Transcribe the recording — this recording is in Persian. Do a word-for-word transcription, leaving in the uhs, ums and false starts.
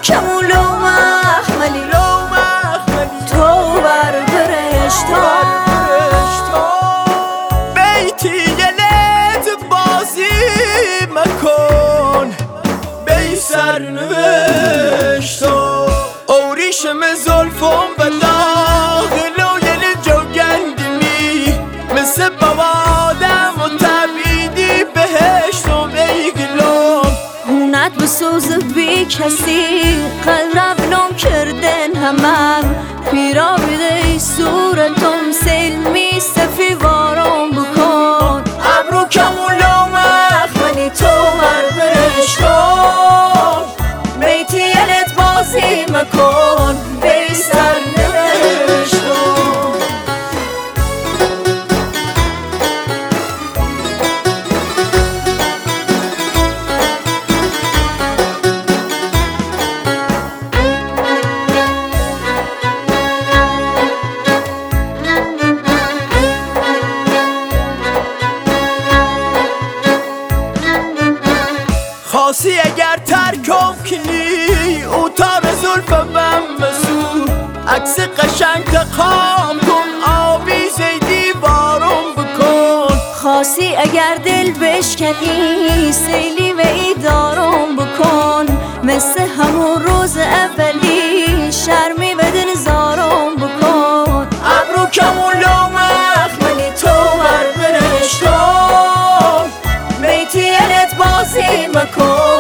کمون لو مخملی تو بر برشتا بیتی گلت بازی مکن بی سرنوشتا اوریشم زلفم و داغلو یل جوگندمی مثل بوادم و تبیدی بهشتم ای گلم هونت بسوز بی کسی قلبم کردن همم پیرا بیده ای صورتم سیل می سفی وارم بکن ابرو کمون لو مخملی تو بر برشتم بیتی یلت بازی مکن بی سرنوشتم خاصی اگر ترکم کنی او تار زلفم بسو عکس قشنگ تقام کن آبی زیدی بارم بکن خاصی اگر دل بشکنی سیلی و ایدارم بکن مثل همون روز اولی شرمی بدن زارم بکن ابرو کمون لو مخملی تو بر برشتم بیتی یلت بازی مکن